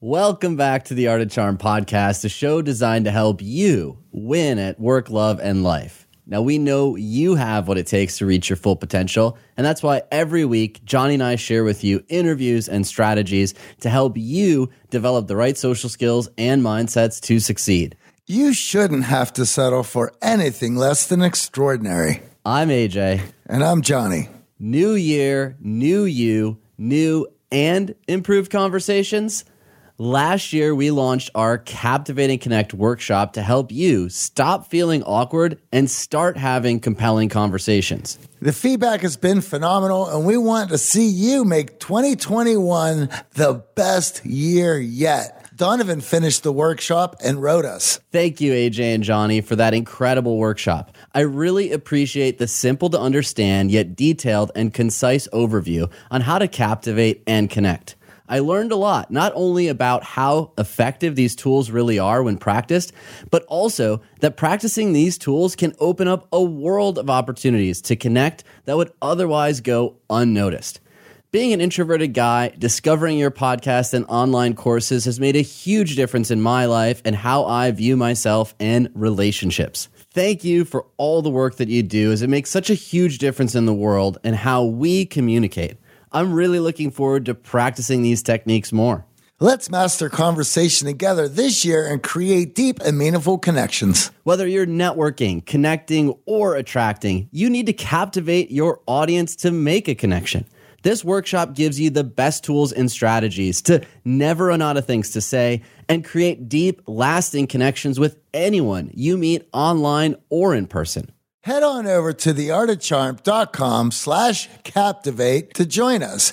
Welcome back to the Art of Charm podcast, a show designed to help you win at work, love, and life. Now, we know you have what it takes to reach your full potential, and that's why every week, Johnny and I share with you interviews and strategies to help you develop the right social skills and mindsets to succeed. You shouldn't have to settle for anything less than extraordinary. I'm AJ. And I'm Johnny. New year, new you, new and improved conversations. Last year, we launched our Captivating Connect workshop to help you stop feeling awkward and start having compelling conversations. The feedback has been phenomenal, and we want to see you make 2021 the best year yet. Donovan finished the workshop and wrote us. Thank you, AJ and Johnny, for that incredible workshop. I really appreciate the simple to understand yet detailed and concise overview on how to captivate and connect. I learned a lot, not only about how effective these tools really are when practiced, but also that practicing these tools can open up a world of opportunities to connect that would otherwise go unnoticed. Being an introverted guy, discovering your podcast and online courses has made a huge difference in my life and how I view myself and relationships. Thank you for all the work that you do, as it makes such a huge difference in the world and how we communicate. I'm really looking forward to practicing these techniques more. Let's master conversation together this year and create deep and meaningful connections. Whether you're networking, connecting, or attracting, you need to captivate your audience to make a connection. This workshop gives you the best tools and strategies to never run out of things to say and create deep, lasting connections with anyone you meet online or in person. Head on over to theartofcharm.com/captivate to join us.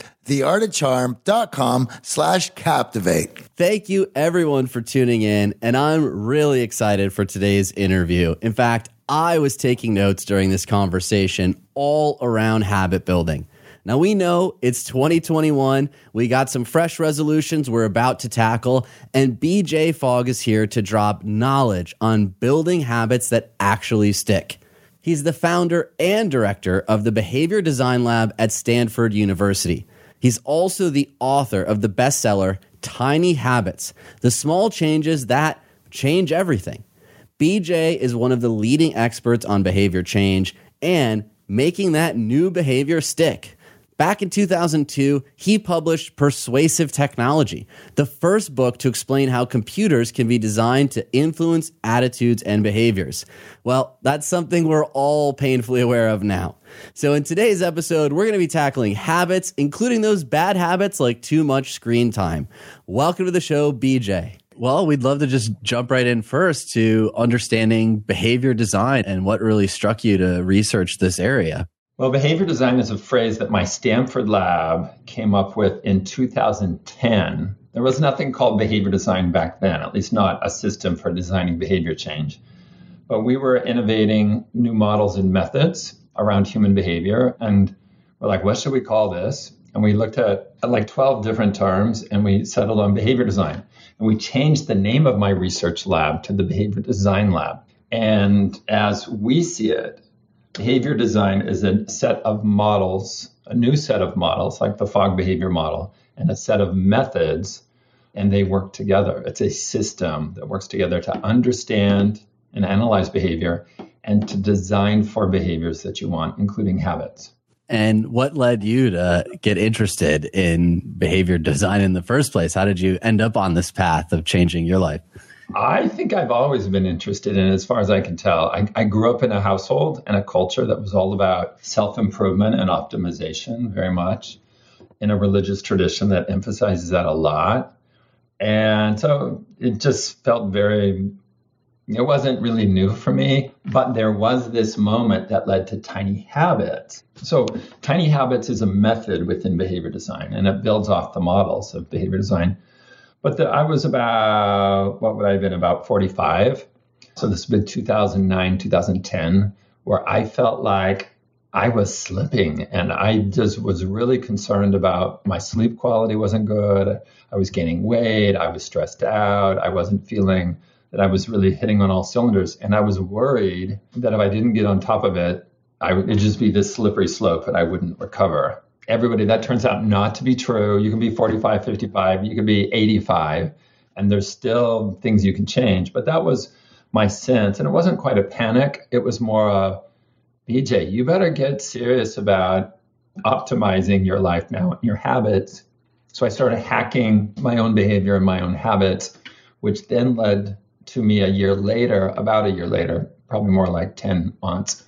theartofcharm.com/captivate. Thank you everyone for tuning in, and I'm really excited for today's interview. In fact, I was taking notes during this conversation all around habit building. Now, we know it's 2021. We got some fresh resolutions we're about to tackle, and BJ Fogg is here to drop knowledge on building habits that actually stick. He's the founder and director of the Behavior Design Lab at Stanford University. He's also the author of the bestseller, Tiny Habits, the small changes that change everything. BJ is one of the leading experts on behavior change and making that new behavior stick. Back in 2002, he published Persuasive Technology, the first book to explain how computers can be designed to influence attitudes and behaviors. Well, that's something we're all painfully aware of now. So in today's episode, we're going to be tackling habits, including those bad habits like too much screen time. Welcome to the show, BJ. Well, we'd love to just jump right in first to understanding behavior design and what really struck you to research this area. Well, behavior design is a phrase that my Stanford lab came up with in 2010. There was nothing called behavior design back then, at least not a system for designing behavior change. But we were innovating new models and methods around human behavior. And we're like, what should we call this? And we looked at like 12 different terms, and we settled on behavior design. And we changed the name of my research lab to the Behavior Design Lab. And as we see it, behavior design is a set of models, a new set of models like the Fogg behavior model, and a set of methods, and they work together. It's a system that works together to understand and analyze behavior and to design for behaviors that you want, including habits. And what led you to get interested in behavior design in the first place? How did you end up on this path of changing your life? I think I've always been interested in it, as far as I can tell. I grew up in a household and a culture that was all about self-improvement and optimization, very much, in a religious tradition that emphasizes that a lot. And so it just felt it wasn't really new for me, but there was this moment that led to Tiny Habits. So Tiny Habits is a method within behavior design, and it builds off the models of behavior design. But I was about 45. So this was 2009, 2010, where I felt like I was slipping, and I just was really concerned about my sleep quality wasn't good. I was gaining weight. I was stressed out. I wasn't feeling that I was really hitting on all cylinders. And I was worried that if I didn't get on top of it, it'd just be this slippery slope and I wouldn't recover. everybody, that turns out not to be true. You can be 45, 55, you can be 85, and there's still things you can change. But that was my sense. And it wasn't quite a panic. It was more a, BJ, you better get serious about optimizing your life now and your habits. So I started hacking my own behavior and my own habits, which then led to me about a year later, probably more like 10 months,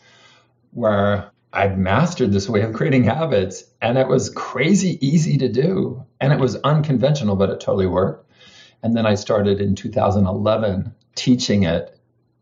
where I'd mastered this way of creating habits. And it was crazy easy to do. And it was unconventional, but it totally worked. And then I started in 2011 teaching it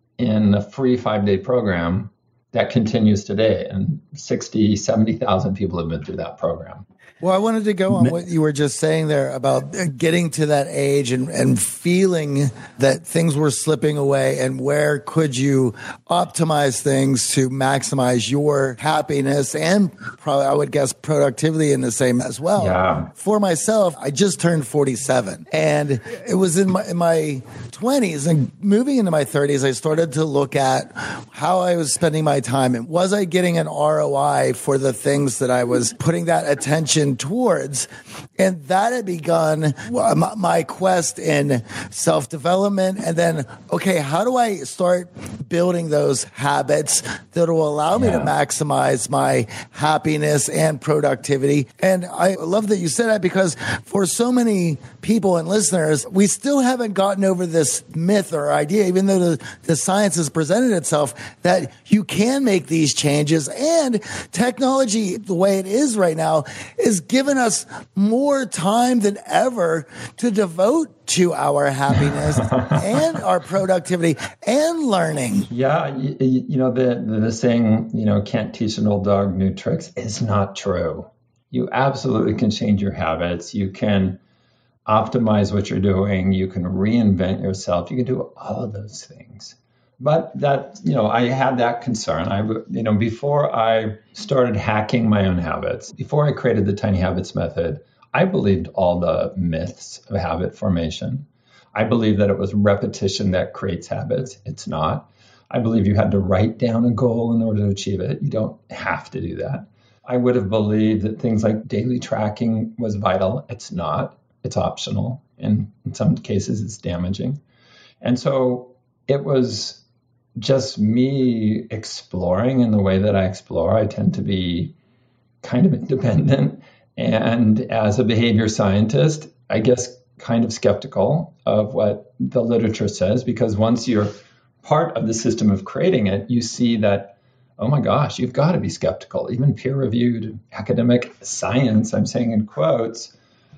in a free 5-day program that continues today. And 60, 70,000 people have been through that program. Well, I wanted to go on what you were just saying there about getting to that age and feeling that things were slipping away, and where could you optimize things to maximize your happiness and probably, I would guess, productivity in the same as well. Yeah. For myself, I just turned 47, and it was in my 20s, and moving into my 30s, I started to look at how I was spending my time, and was I getting an ROI for the things that I was putting that attention towards. And that had begun my quest in self-development. And then, okay, how do I start building those habits that will allow me to maximize my happiness and productivity? And I love that you said that, because for so many people and listeners, we still haven't gotten over this myth or idea, even though the science has presented itself, that you can make these changes. And technology, the way it is right now, is giving us more time than ever to devote to our happiness and our productivity and learning. Yeah, you know, the saying, you know, can't teach an old dog new tricks is not true. You absolutely can change your habits. You can optimize what you're doing. You can reinvent yourself. You can do all of those things. But that, you know, I had that concern. Before I started hacking my own habits, before I created the Tiny Habits method, I believed all the myths of habit formation. I believed that it was repetition that creates habits. It's not. I believe you had to write down a goal in order to achieve it. You don't have to do that. I would have believed that things like daily tracking was vital. It's not. It's optional. And in some cases, it's damaging. And so it was just me exploring in the way that I explore. I tend to be kind of independent. And as a behavior scientist, I guess kind of skeptical of what the literature says, because once you're part of the system of creating it, you see that, oh my gosh, you've got to be skeptical. Even peer-reviewed academic science, I'm saying in quotes,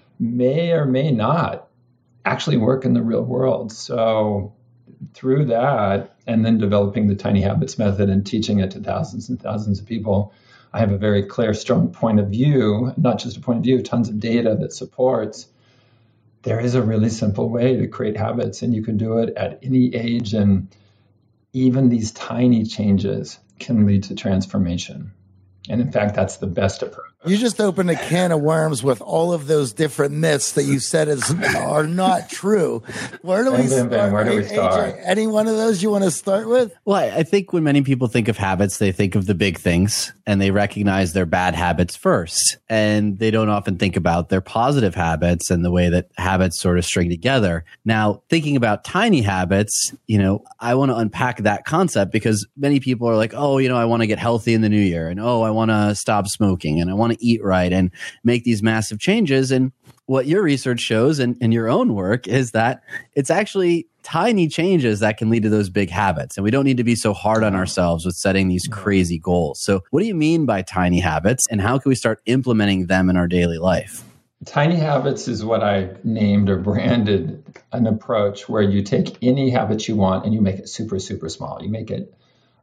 may or may not actually work in the real world. So through that, and then developing the Tiny Habits method and teaching it to thousands and thousands of people, I have a very clear, strong point of view, not just a point of view, tons of data that supports there is a really simple way to create habits, and you can do it at any age. And even these tiny changes can lead to transformation. And in fact, that's the best approach. You just opened a can of worms with all of those different myths that you said are not true. Where do we start? Where do we start? AJ, any one of those you want to start with? Well, I think when many people think of habits, they think of the big things and they recognize their bad habits first. And they don't often think about their positive habits and the way that habits sort of string together. Now, thinking about tiny habits, I want to unpack that concept, because many people are like, oh, I want to get healthy in the new year. And oh, I want to stop smoking, and I want to eat right and make these massive changes. And what your research shows and your own work is that it's actually tiny changes that can lead to those big habits. And we don't need to be so hard on ourselves with setting these crazy goals. So what do you mean by tiny habits, and how can we start implementing them in our daily life? Tiny habits is what I named or branded an approach where you take any habit you want and you make it super, super small. You make it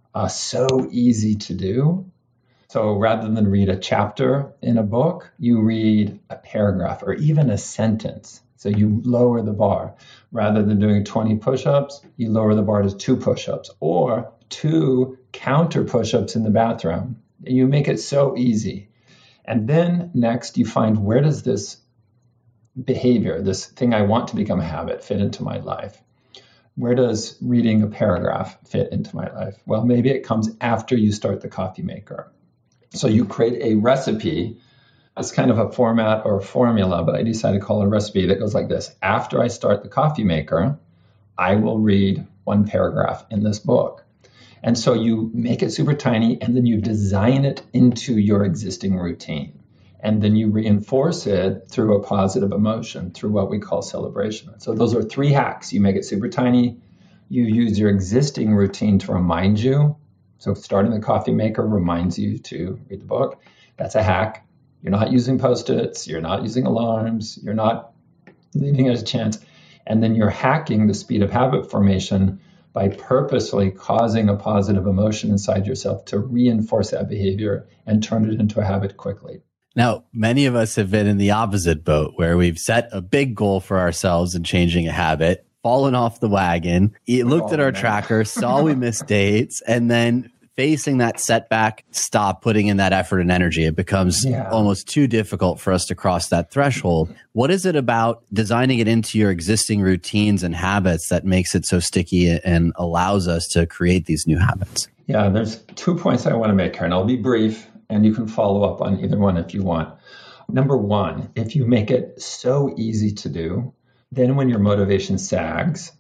so easy to do. So rather than read a chapter in a book, you read a paragraph or even a sentence. So you lower the bar. Rather than doing 20 push-ups, you lower the bar to 2 push-ups or 2 counter push-ups in the bathroom. And you make it so easy. And then next, you find, where does this behavior, this thing I want to become a habit, fit into my life? Where does reading a paragraph fit into my life? Well, maybe it comes after you start the coffee maker. So you create a recipe It's kind of a format or a formula, but I decided to call it a recipe that goes like this. After I start the coffee maker, I will read one paragraph in this book. And so you make it super tiny, and then you design it into your existing routine. And then you reinforce it through a positive emotion, through what we call celebration. So those are 3 hacks. You make it super tiny. You use your existing routine to remind you. So starting the coffee maker reminds you to read the book. That's a hack. You're not using Post-its. You're not using alarms. You're not leaving it as a chance. And then you're hacking the speed of habit formation by purposely causing a positive emotion inside yourself to reinforce that behavior and turn it into a habit quickly. Now, many of us have been in the opposite boat where we've set a big goal for ourselves in changing a habit, fallen off the wagon, looked at our tracker, saw we missed dates, and then facing that setback, stop putting in that effort and energy. It becomes almost too difficult for us to cross that threshold. What is it about designing it into your existing routines and habits that makes it so sticky and allows us to create these new habits? Yeah, there's 2 points I want to make here, and I'll be brief, and you can follow up on either one if you want. Number one, if you make it so easy to do, then when your motivation sags,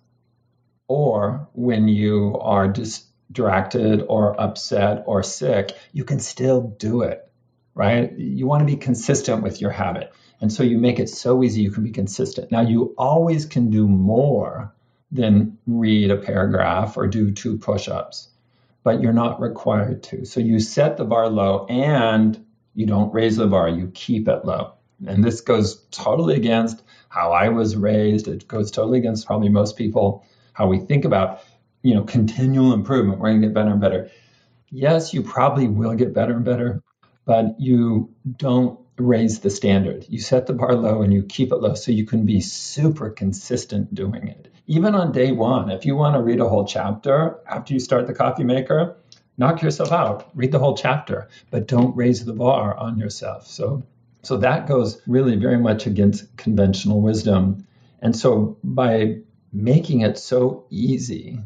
or when you are distracted or upset or sick, you can still do it, right? You want to be consistent with your habit. And so you make it so easy you can be consistent. Now, you always can do more than read a paragraph or do 2 push-ups, but you're not required to. So you set the bar low and you don't raise the bar, you keep it low. And this goes totally against how I was raised. It goes totally against probably most people, how we think about, continual improvement. We're going to get better and better. Yes, you probably will get better and better, but you don't raise the standard. You set the bar low and you keep it low so you can be super consistent doing it. Even on day one, if you want to read a whole chapter after you start the coffee maker, knock yourself out, read the whole chapter, but don't raise the bar on yourself. So that goes really very much against conventional wisdom. And so by making it so easy,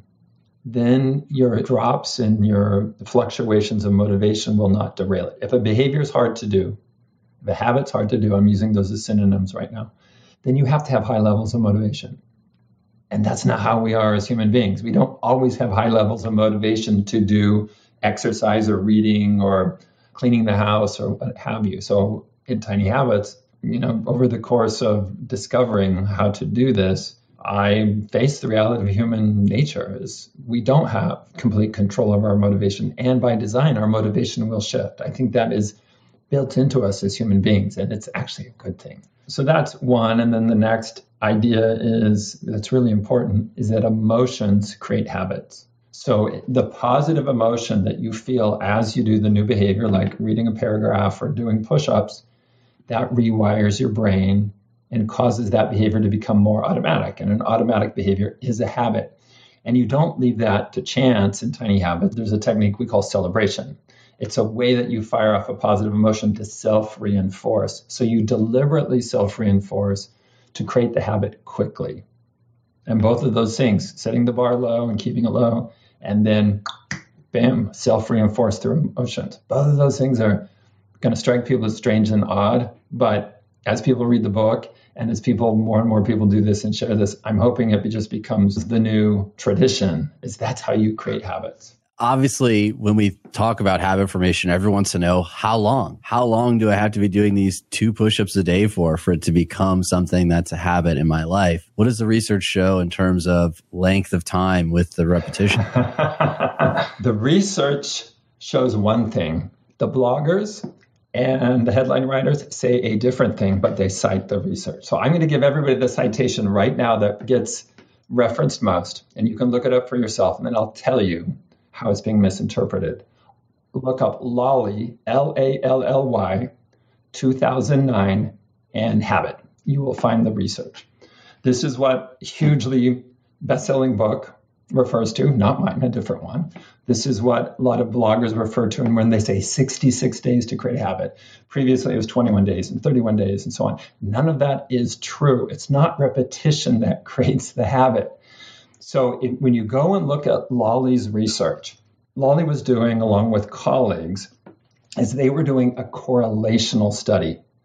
then your drops and your fluctuations of motivation will not derail it. If a behavior is hard to do, if a habit's hard to do, I'm using those as synonyms right now, then you have to have high levels of motivation. And that's not how we are as human beings. We don't always have high levels of motivation to do exercise or reading or cleaning the house or what have you. So in Tiny Habits, over the course of discovering how to do this, I faced the reality of human nature is we don't have complete control of our motivation. And by design, our motivation will shift. I think that is built into us as human beings, and it's actually a good thing. So that's one. And then the next idea that's really important is that emotions create habits. So the positive emotion that you feel as you do the new behavior, like reading a paragraph or doing push-ups, that rewires your brain and causes that behavior to become more automatic. And an automatic behavior is a habit. And you don't leave that to chance in Tiny Habits. There's a technique we call celebration. It's a way that you fire off a positive emotion to self-reinforce. So you deliberately self-reinforce to create the habit quickly. And both of those things, setting the bar low and keeping it low, and then, bam, self-reinforce through emotions. Both of those things are going to strike people as strange and odd, but as people read the book and as more and more people do this and share this, I'm hoping it just becomes the new tradition. That's how you create habits. Obviously, when we talk about habit formation, everyone wants to know how long. How long do I have to be doing these 2 push-ups a day for it to become something that's a habit in my life? What does the research show in terms of length of time with the repetition? The research shows one thing. The bloggers and the headline writers say a different thing, but they cite the research. So I'm going to give everybody the citation right now that gets referenced most, and you can look it up for yourself, and then I'll tell you how it's being misinterpreted. Look up Lally, Lally, 2009, and Habit. You will find the research. This is what hugely best-selling book refers to, not mine, a different one. This is what a lot of bloggers refer to when they say 66 days to create a habit. Previously, it was 21 days and 31 days and so on. None of that is true. It's not repetition that creates the habit. So when you go and look at Lally's research, Lally was doing, along with colleagues, is they were doing a correlational study.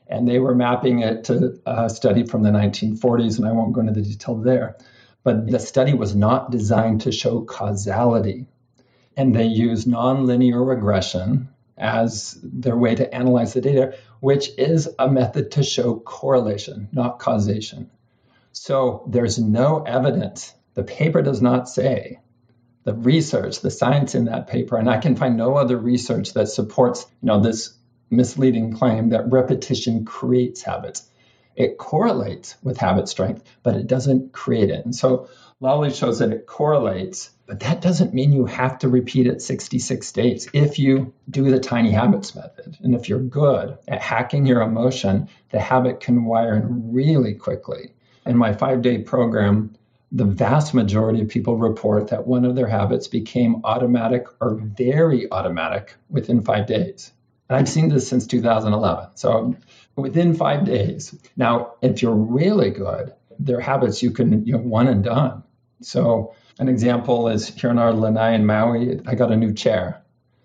And they were mapping it to a study from the 1940s, and I won't go into the detail there. But the study was not designed to show causality. And they used nonlinear regression as their way to analyze the data, which is a method to show correlation, not causation. So there's no evidence. The paper does not say, the research, the science in that paper, and I can find no other research that supports, this misleading claim that repetition creates habits. It correlates with habit strength, but it doesn't create it. And so Lawley shows that it correlates, but that doesn't mean you have to repeat it 66 days. If you do the tiny habits method, and if you're good at hacking your emotion, the habit can wire in really quickly. In my 5-day program, the vast majority of people report that one of their habits became automatic or very automatic within 5 days. And I've seen this since 2011. So within 5 days. Now, if you're really good, there are habits you can, one and done. So an example is here in our lanai in Maui, I got a new chair.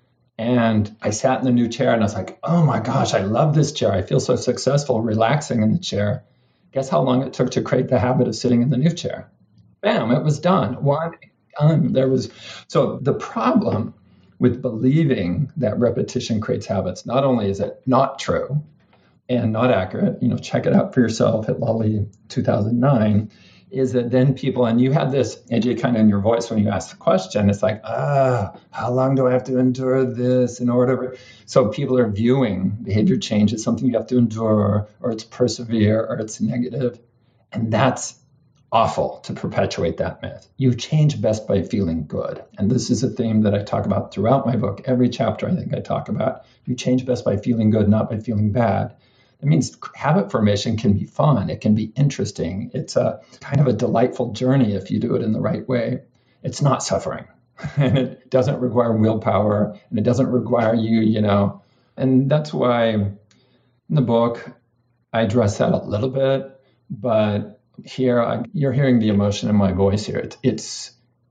And I sat in the new chair and I was like, oh my gosh, I love this chair. I feel so successful relaxing in the chair. Guess how long it took to create the habit of sitting in the new chair? Bam, it was done. One, done. So the problem with believing that repetition creates habits, not only is it not true and not accurate, check it out for yourself at Lawley 2009, is that then people, and you had this, AJ, kind of in your voice when you asked the question, it's like, how long do I have to endure this in order? So people are viewing behavior change as something you have to endure, or it's persevere, or it's negative. And that's awful to perpetuate that myth. You change best by feeling good. And this is a theme that I talk about throughout my book. Every chapter I think I talk about. You change best by feeling good, not by feeling bad. It means habit formation can be fun. It can be interesting. It's a kind of a delightful journey if you do it in the right way. It's not suffering. And it doesn't require willpower. And it doesn't require you, And that's why in the book, I address that a little bit. But here, you're hearing the emotion in my voice here. It's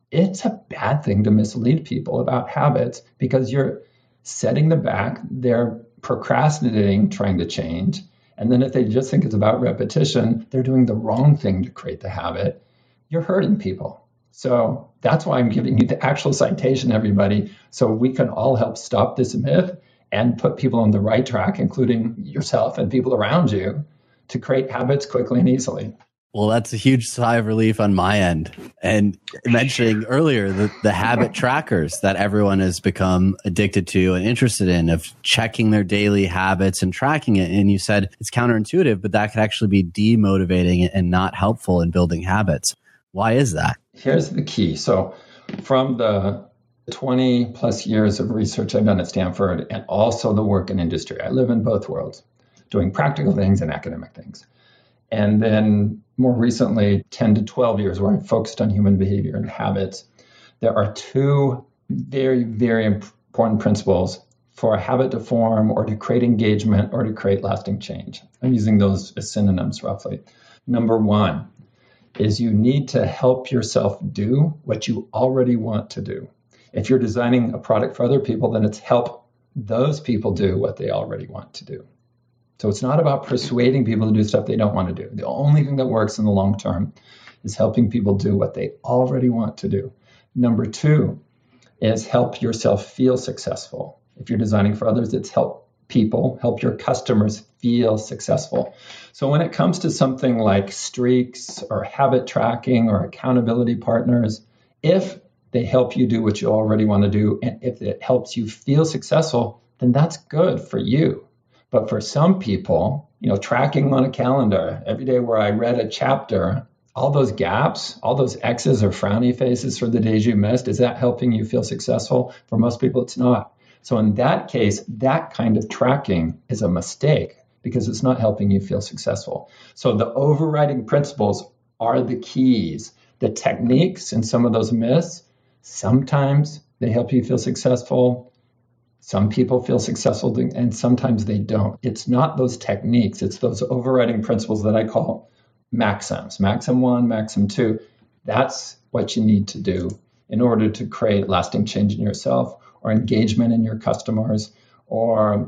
a bad thing to mislead people about habits because you're setting them back. They're procrastinating, trying to change. And then if they just think it's about repetition, they're doing the wrong thing to create the habit. You're hurting people. So that's why I'm giving you the actual citation, everybody, so we can all help stop this myth and put people on the right track, including yourself and people around you, to create habits quickly and easily. Well, that's a huge sigh of relief on my end. And mentioning earlier the habit trackers that everyone has become addicted to and interested in, of checking their daily habits and tracking it. And you said it's counterintuitive, but that could actually be demotivating and not helpful in building habits. Why is that? Here's the key. So from the 20 plus years of research I've done at Stanford and also the work in industry, I live in both worlds, doing practical things and academic things. And then more recently, 10 to 12 years where I focused on human behavior and habits, there are two very, very important principles for a habit to form or to create engagement or to create lasting change. I'm using those as synonyms roughly. Number one is you need to help yourself do what you already want to do. If you're designing a product for other people, then it's help those people do what they already want to do. So it's not about persuading people to do stuff they don't want to do. The only thing that works in the long term is helping people do what they already want to do. Number two is help yourself feel successful. If you're designing for others, it's help your customers feel successful. So when it comes to something like streaks or habit tracking or accountability partners, if they help you do what you already want to do, and if it helps you feel successful, then that's good for you. But for some people, tracking on a calendar every day where I read a chapter, all those gaps, all those X's or frowny faces for the days you missed, is that helping you feel successful? For most people, it's not. So in that case, that kind of tracking is a mistake because it's not helping you feel successful. So the overriding principles are the keys. The techniques and some of those myths, sometimes they help you feel successful. Some people feel successful and sometimes they don't. It's not those techniques. It's those overriding principles that I call maxims. Maxim 1, maxim 2. That's what you need to do in order to create lasting change in yourself or engagement in your customers or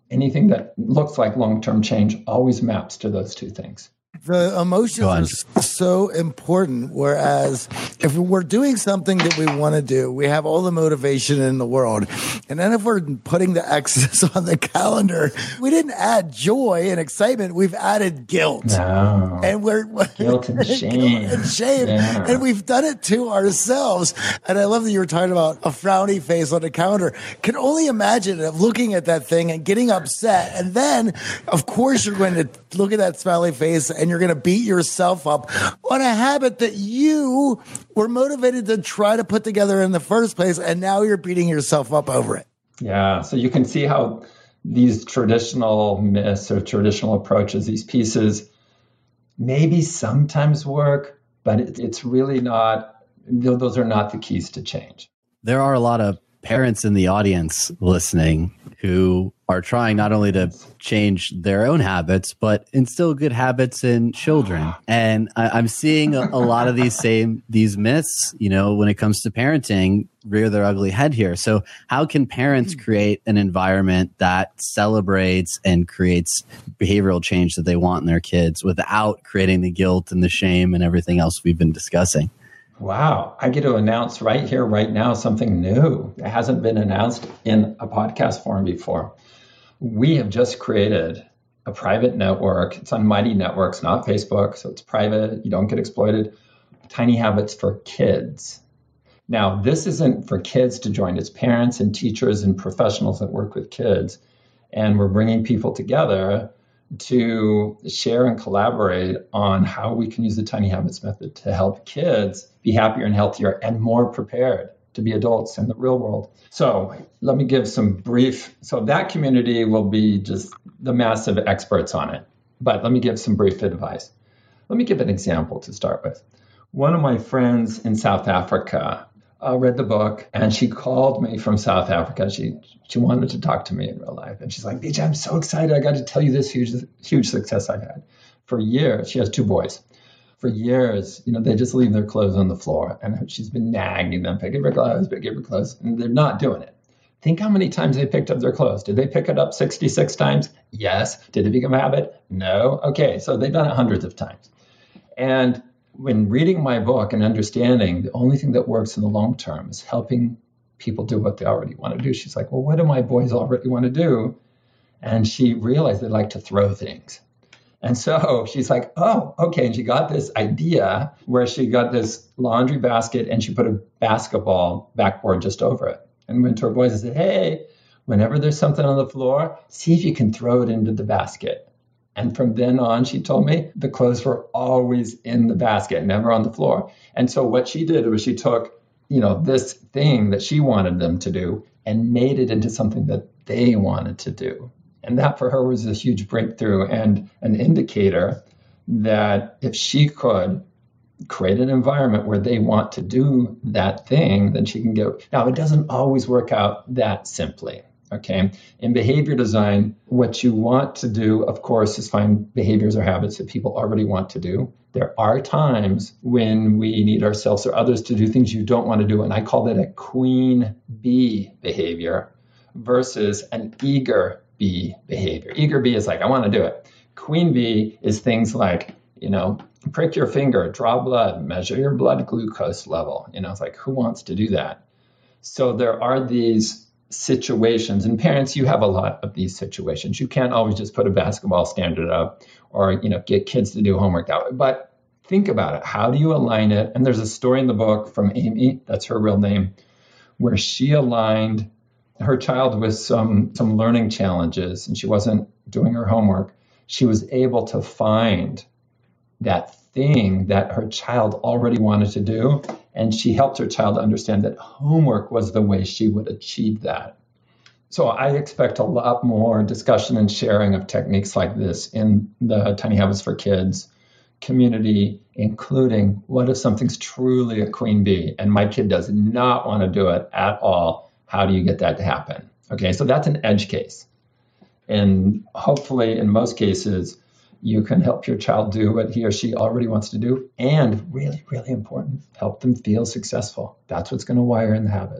anything that looks like long-term change always maps to those two things. The emotions are so important. Whereas if we're doing something that we want to do, we have all the motivation in the world. And then if we're putting the X's on the calendar, we didn't add joy and excitement. We've added guilt. No. And we're guilt and shame. Yeah. And we've done it to ourselves. And I love that you were talking about a frowny face on the calendar. Can only imagine of looking at that thing and getting upset. And then, of course, you're going to look at that smiley face and you're going to beat yourself up on a habit that you were motivated to try to put together in the first place. And now you're beating yourself up over it. Yeah. So you can see how these traditional myths or traditional approaches, these pieces, maybe sometimes work, but it's really not, those are not the keys to change. There are a lot of parents in the audience listening who are trying not only to change their own habits, but instill good habits in children. And I'm seeing a lot of these myths, when it comes to parenting, rear their ugly head here. So how can parents create an environment that celebrates and creates behavioral change that they want in their kids without creating the guilt and the shame and everything else we've been discussing? Wow. I get to announce right here, right now, something new that hasn't been announced in a podcast form before. We have just created a private network. It's on Mighty Networks, not Facebook. So it's private. You don't get exploited. Tiny Habits for Kids. Now, this isn't for kids to join. It's parents and teachers and professionals that work with kids. And we're bringing people together to share and collaborate on how we can use the Tiny Habits method to help kids be happier and healthier and more prepared to be adults in the real world. So let me give some brief, so that community will be just the massive experts on it, but let me give some brief advice. Let me give an example to start with. One of my friends in South Africa read the book, and she called me from South Africa. She wanted to talk to me in real life. And she's like, BJ, I'm so excited. I got to tell you this huge success I've had. For years, she has 2 boys. For years, they just leave their clothes on the floor. And she's been nagging them, pick up your clothes, and they're not doing it. Think how many times they picked up their clothes. Did they pick it up 66 times? Yes. Did it become a habit? No. Okay, so they've done it hundreds of times. And when reading my book and understanding the only thing that works in the long term is helping people do what they already want to do. She's like, well, what do my boys already want to do? And she realized they like to throw things. And so she's like, oh, okay. And she got this idea where she got this laundry basket and she put a basketball backboard just over it. And went to her boys and said, hey, whenever there's something on the floor, see if you can throw it into the basket. And from then on, she told me the clothes were always in the basket, never on the floor. And so what she did was she took, this thing that she wanted them to do and made it into something that they wanted to do. And that for her was a huge breakthrough and an indicator that if she could create an environment where they want to do that thing, then she can go. Now, it doesn't always work out that simply. Okay. In behavior design, what you want to do, of course, is find behaviors or habits that people already want to do. There are times when we need ourselves or others to do things you don't want to do. And I call that a queen bee behavior versus an eager bee behavior. Eager bee is like, I want to do it. Queen bee is things like, prick your finger, draw blood, measure your blood glucose level. It's like, who wants to do that? So there are these situations, and parents, you have a lot of these situations. You can't always just put a basketball standard up or, get kids to do homework that way. But think about it. How do you align it? And there's a story in the book from Amy, that's her real name, where she aligned her child with some learning challenges and she wasn't doing her homework. She was able to find that thing that her child already wanted to do. And she helped her child understand that homework was the way she would achieve that. So I expect a lot more discussion and sharing of techniques like this in the Tiny Habits for Kids community, including what if something's truly a queen bee and my kid does not want to do it at all? How do you get that to happen? Okay, so that's an edge case. And hopefully, in most cases, you can help your child do what he or she already wants to do. And really, really important, help them feel successful. That's what's going to wire in the habit.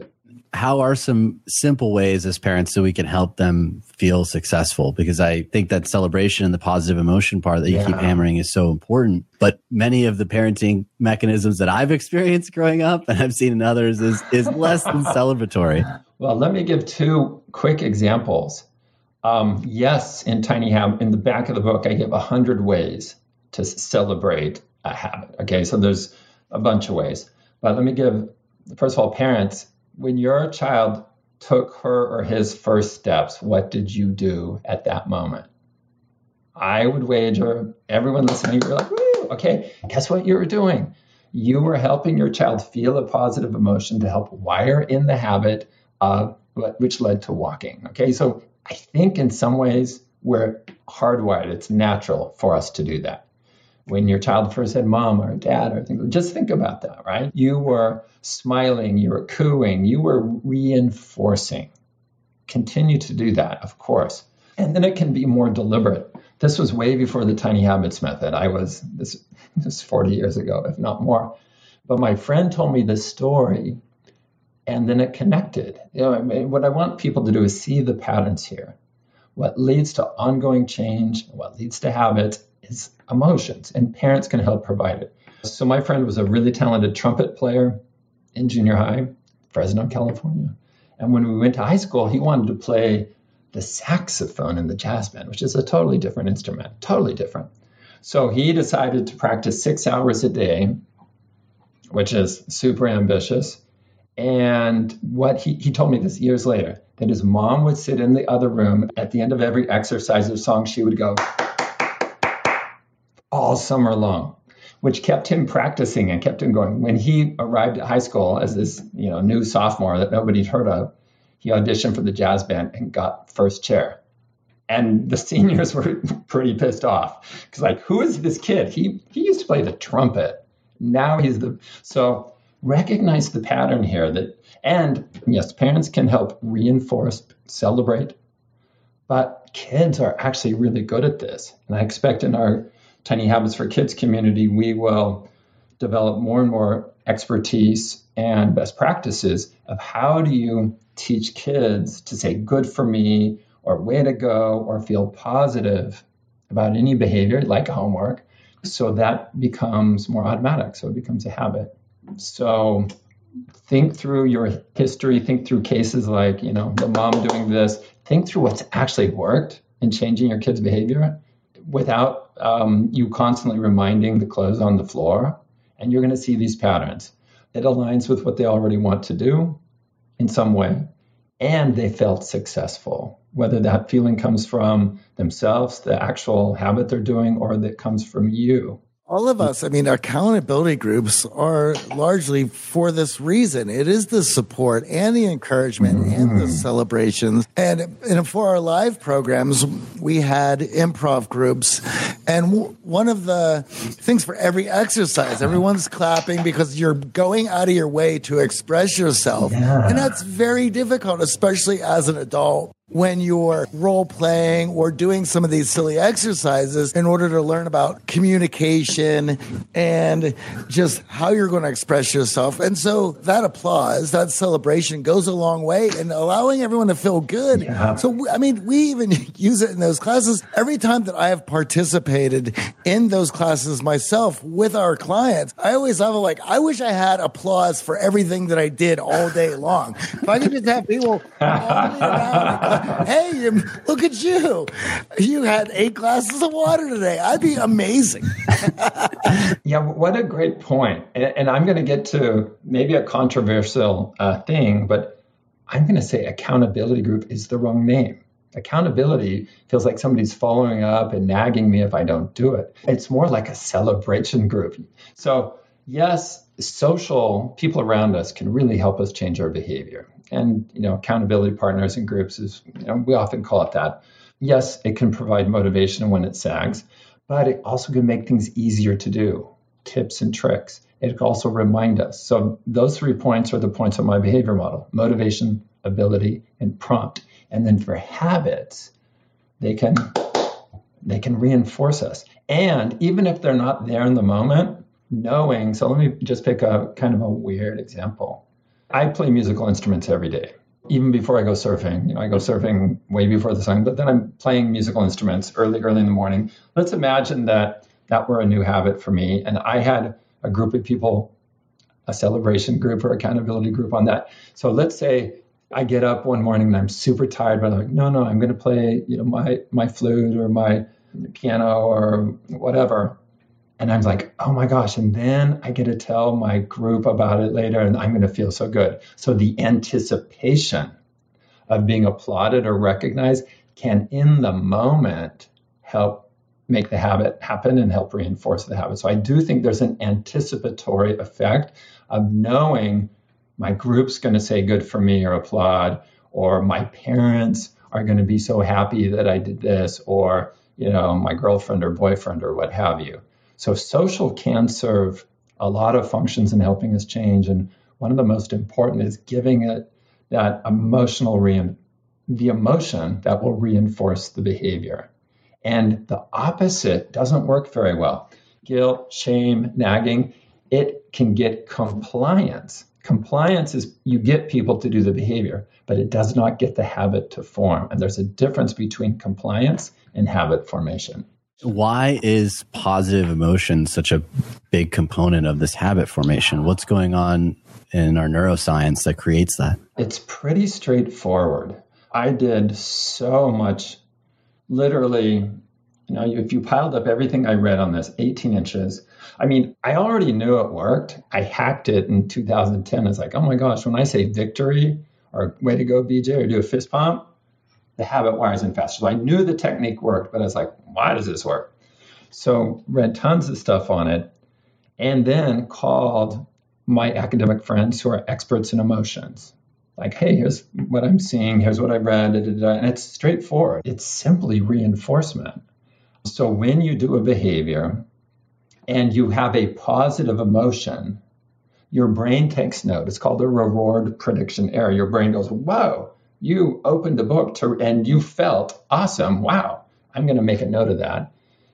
how are some simple ways as parents so we can help them feel successful? Because I think that celebration and the positive emotion part that you keep hammering is so important. But many of the parenting mechanisms that I've experienced growing up and I've seen in others is less than celebratory. Well, let me give two quick examples. Yes, in the back of the book, I give 100 ways to celebrate a habit. Okay, so there's a bunch of ways. But let me give, first of all, parents, when your child took her or his first steps, what did you do at that moment? I would wager everyone listening, you're like, woo, okay, guess what you were doing? You were helping your child feel a positive emotion to help wire in the habit which led to walking. Okay, so I think in some ways we're hardwired. It's natural for us to do that. When your child first said mom or dad or things, just think about that, right? You were smiling, you were cooing, you were reinforcing. Continue to do that, of course. And then it can be more deliberate. This was way before the Tiny Habits method. This is 40 years ago, if not more. But my friend told me this story and then it connected. What I want people to do is see the patterns here. What leads to ongoing change, what leads to habits is emotions, and parents can help provide it. So my friend was a really talented trumpet player in junior high, Fresno, California. And when we went to high school, he wanted to play the saxophone in the jazz band, which is a totally different instrument, totally different. So he decided to practice 6 hours a day, which is super ambitious. And what he told me this years later, that his mom would sit in the other room at the end of every exercise or song, she would go all summer long, which kept him practicing and kept him going. When he arrived at high school as this new sophomore that nobody'd heard of, he auditioned for the jazz band and got first chair. And the seniors were pretty pissed off because, like, who is this kid? He used to play the trumpet. Now so recognize the pattern here and yes, parents can help reinforce, celebrate, but kids are actually really good at this. And I expect in our Tiny Habits for Kids community, we will develop more and more expertise and best practices of how do you teach kids to say good for me or way to go or feel positive about any behavior like homework. So that becomes more automatic. So it becomes a habit. So think through your history, think through cases like, the mom doing this, think through what's actually worked in changing your kid's behavior without you constantly reminding the clothes on the floor. And you're going to see these patterns. It aligns with what they already want to do in some way. And they felt successful, whether that feeling comes from themselves, the actual habit they're doing, or that comes from you. All of us, accountability groups are largely for this reason. It is the support and the encouragement and the celebrations. And for our live programs, we had improv groups. And one of the things for every exercise, everyone's clapping because you're going out of your way to express yourself. Yeah. And that's very difficult, especially as an adult, when you're role playing or doing some of these silly exercises in order to learn about communication and just how you're going to express yourself. And so that applause, that celebration goes a long way in allowing everyone to feel good. Yeah. So, we even use it in those classes. Every time that I have participated in those classes myself with our clients, I always have I wish I had applause for everything that I did all day long. If I could just have people all day around hey, look at you. You had 8 glasses of water today. I'd be amazing. Yeah, what a great point. And I'm going to get to maybe a controversial thing, but I'm going to say accountability group is the wrong name. Accountability feels like somebody's following up and nagging me if I don't do it. It's more like a celebration group. So yes, social people around us can really help us change our behavior. And, accountability partners and groups is, we often call it that. Yes, it can provide motivation when it sags, but it also can make things easier to do, tips and tricks. It can also remind us. So those 3 points are the points of my behavior model: motivation, ability, and prompt. And then for habits, they can reinforce us. And even if they're not there in the moment, knowing, so let me just pick a kind of a weird example. I play musical instruments every day. Even before I go surfing, I go surfing way before the sun, but then I'm playing musical instruments early in the morning. Let's imagine that were a new habit for me. And I had a group of people, a celebration group or accountability group on that. So let's say I get up one morning and I'm super tired, but I'm like, no, I'm going to play, my flute or my piano or whatever. And I'm like, oh my gosh. And then I get to tell my group about it later and I'm going to feel so good. So the anticipation of being applauded or recognized can in the moment help make the habit happen and help reinforce the habit. So I do think there's an anticipatory effect of knowing my group's going to say good for me or applaud, or my parents are going to be so happy that I did this, or, my girlfriend or boyfriend or what have you. So social can serve a lot of functions in helping us change. And one of the most important is giving it that the emotion that will reinforce the behavior. And the opposite doesn't work very well. Guilt, shame, nagging, it can get compliance. Compliance is you get people to do the behavior, but it does not get the habit to form. And there's a difference between compliance and habit formation. Why is positive emotion such a big component of this habit formation? What's going on in our neuroscience that creates that? It's pretty straightforward. I did so much, literally, if you piled up everything I read on this, 18 inches, I already knew it worked. I hacked it in 2010. It's like, oh my gosh, when I say victory or way to go, BJ, or do a fist pump, the habit wires in faster. So I knew the technique worked, but I was like, why does this work? So read tons of stuff on it and then called my academic friends who are experts in emotions. Like, hey, here's what I'm seeing. Here's what I read. And it's straightforward. It's simply reinforcement. So when you do a behavior and you have a positive emotion, your brain takes note. It's called the reward prediction error. Your brain goes, whoa, you opened a book and you felt awesome. Wow, I'm going to make a note of that.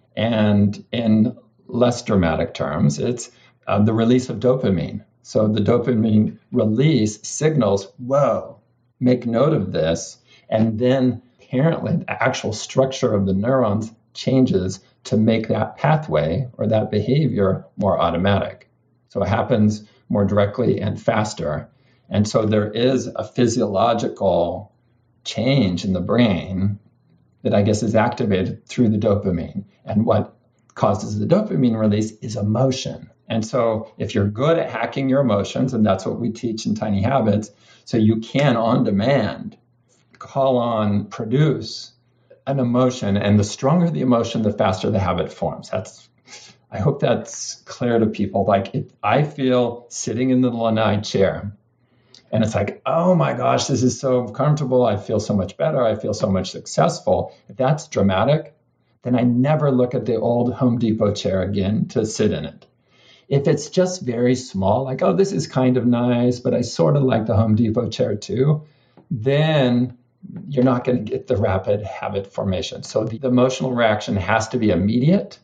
And in less dramatic terms, it's the release of dopamine. So the dopamine release signals, whoa, make note of this. And then apparently the actual structure of the neurons changes to make that pathway or that behavior more automatic. So it happens more directly and faster. And so there is a physiological change in the brain that I guess is activated through the dopamine. And what causes the dopamine release is emotion. And so if you're good at hacking your emotions, and that's what we teach in Tiny Habits, so you can on demand call on, produce an emotion. And the stronger the emotion, the faster the habit forms. I hope that's clear to people. Like if I feel sitting in the lanai chair, and it's like, oh my gosh, this is so comfortable. I feel so much better. I feel so much successful. If that's dramatic, then I never look at the old Home Depot chair again to sit in it. If it's just very small, like, oh, this is kind of nice, but I sort of like the Home Depot chair too, then you're not going to get the rapid habit formation. So the emotional reaction has to be immediate,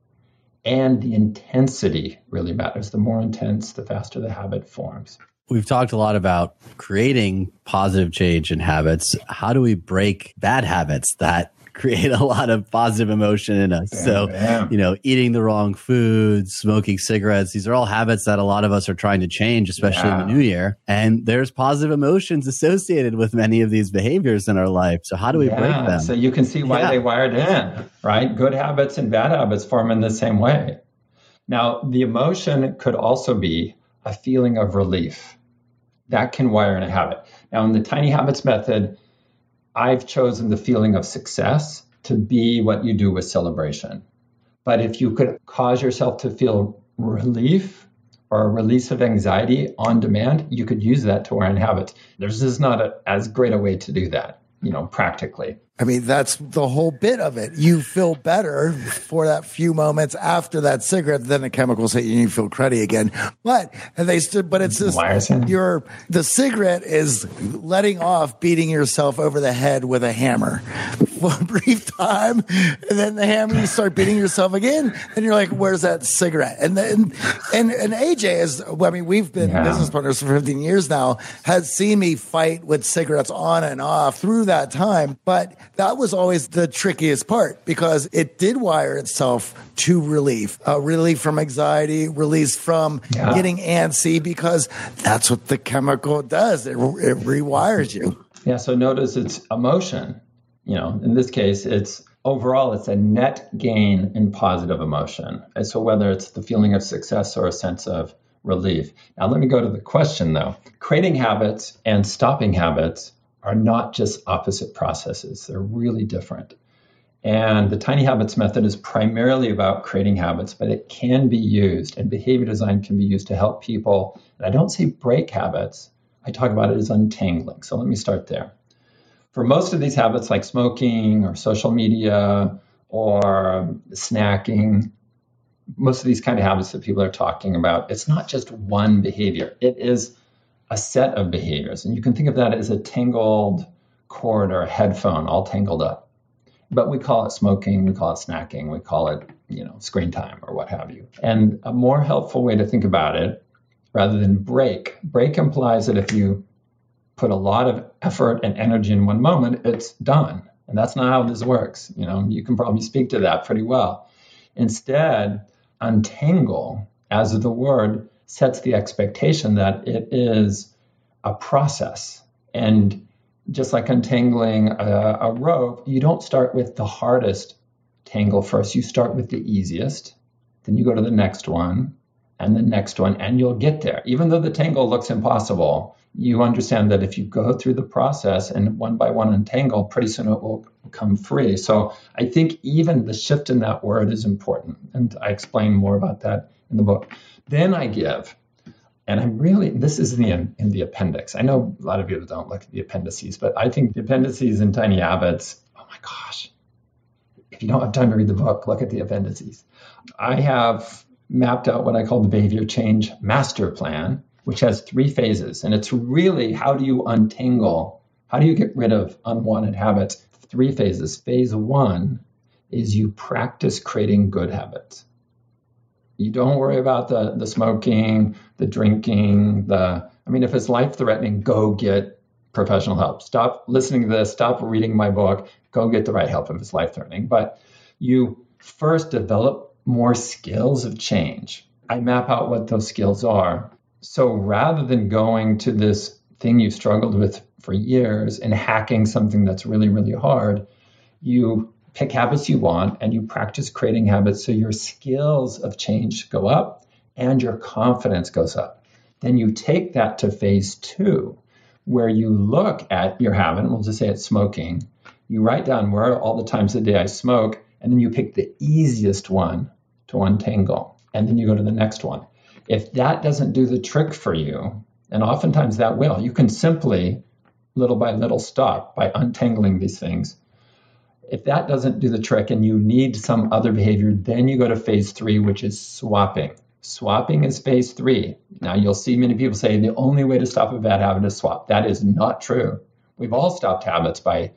and the intensity really matters. The more intense, the faster the habit forms. We've talked a lot about creating positive change in habits. How do we break bad habits that create a lot of positive emotion in us? So, eating the wrong foods, smoking cigarettes, these are all habits that a lot of us are trying to change, especially in the new year. And there's positive emotions associated with many of these behaviors in our life. So how do we break them? So you can see why they wired in, right? Good habits and bad habits form in the same way. Now, the emotion could also be a feeling of relief. That can wire in a habit. Now, in the Tiny Habits method, I've chosen the feeling of success to be what you do with celebration. But if you could cause yourself to feel relief or a release of anxiety on demand, you could use that to wire in habits. There's just not as great a way to do that, practically. I mean, that's the whole bit of it. You feel better for that few moments after that cigarette, then the chemicals hit you and you feel cruddy again. But it's just the cigarette is letting off beating yourself over the head with a hammer. one brief time, and then the hammer, you start beating yourself again, and you're like, where's that cigarette? And AJ is, I mean, we've been business partners for 15 years now, has seen me fight with cigarettes on and off through that time. But that was always the trickiest part, because it did wire itself to relief from anxiety, release from getting antsy, because that's what the chemical does. It rewires you. Yeah. So notice it's emotion. In this case, it's a net gain in positive emotion. And so whether it's the feeling of success or a sense of relief. Now, let me go to the question, though. Creating habits and stopping habits are not just opposite processes. They're really different. And the Tiny Habits method is primarily about creating habits, but it can be used, and behavior design can be used to help people. And I don't say break habits. I talk about it as untangling. So let me start there. For most of these habits, like smoking or social media or snacking, most of these kind of habits that people are talking about, it's not just one behavior. It is a set of behaviors. And you can think of that as a tangled cord or a headphone all tangled up. But we call it smoking, we call it snacking, we call it, screen time or what have you. And a more helpful way to think about it, rather than break implies that if you put a lot of effort and energy in one moment, it's done. And that's not how this works. You can probably speak to that pretty well. Instead, untangle, as the word, sets the expectation that it is a process. And just like untangling a rope, you don't start with the hardest tangle first. You start with the easiest, then you go to the next one, and the next one, and you'll get there. Even though the tangle looks impossible, you understand that if you go through the process and one by one untangle, pretty soon it will come free. So I think even the shift in that word is important. And I explain more about that in the book. Then I give, and this is in the appendix. I know a lot of you don't look at the appendices, but I think the appendices in Tiny Habits, oh my gosh, if you don't have time to read the book, look at the appendices. I have mapped out what I call the behavior change master plan, which has 3 phases. And it's really, how do you untangle? How do you get rid of unwanted habits? 3 phases. Phase 1 is you practice creating good habits. You don't worry about the smoking, the drinking, if it's life-threatening, go get professional help. Stop listening to this, stop reading my book, go get the right help if it's life-threatening. But you first develop more skills of change. I map out what those skills are. So rather than going to this thing you've struggled with for years and hacking something that's really, really hard, you pick habits you want and you practice creating habits so your skills of change go up and your confidence goes up. Then you take that to phase 2, where you look at your habit, and we'll just say it's smoking. You write down where are all the times of the day I smoke, and then you pick the easiest one to untangle, and then you go to the next one. If that doesn't do the trick for you, and oftentimes that will, you can simply, little by little, stop by untangling these things. If that doesn't do the trick and you need some other behavior, then you go to phase 3, which is swapping. Swapping is phase 3. Now, you'll see many people say the only way to stop a bad habit is swap. That is not true. We've all stopped habits by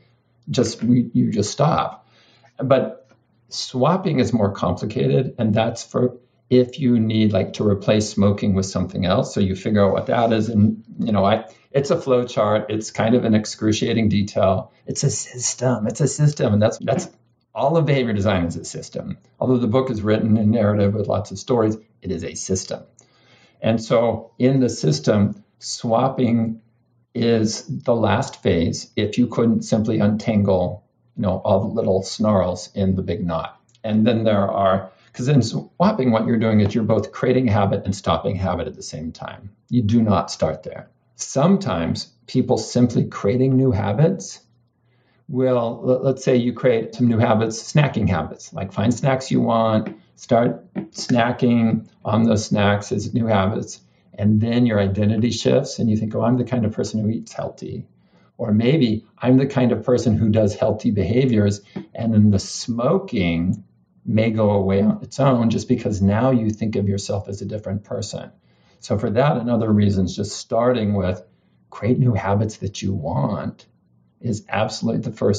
you just stop. But swapping is more complicated, and that's for if you need to replace smoking with something else. So you figure out what that is. And, it's a flow chart. It's kind of an excruciating detail. It's a system. And that's all of behavior design is a system. Although the book is written in narrative with lots of stories, it is a system. And so in the system, swapping is the last phase if you couldn't simply untangle, all the little snarls in the big knot. And then because in swapping, what you're doing is you're both creating habit and stopping habit at the same time. You do not start there. Sometimes people simply creating new habits will, let's say you create some new habits, snacking habits, like find snacks you want, start snacking on those snacks as new habits, and then your identity shifts and you think, oh, I'm the kind of person who eats healthy. Or maybe I'm the kind of person who does healthy behaviors, and then the smoking may go away on its own just because now you think of yourself as a different person. So for that and other reasons, just starting with create new habits that you want is absolutely the first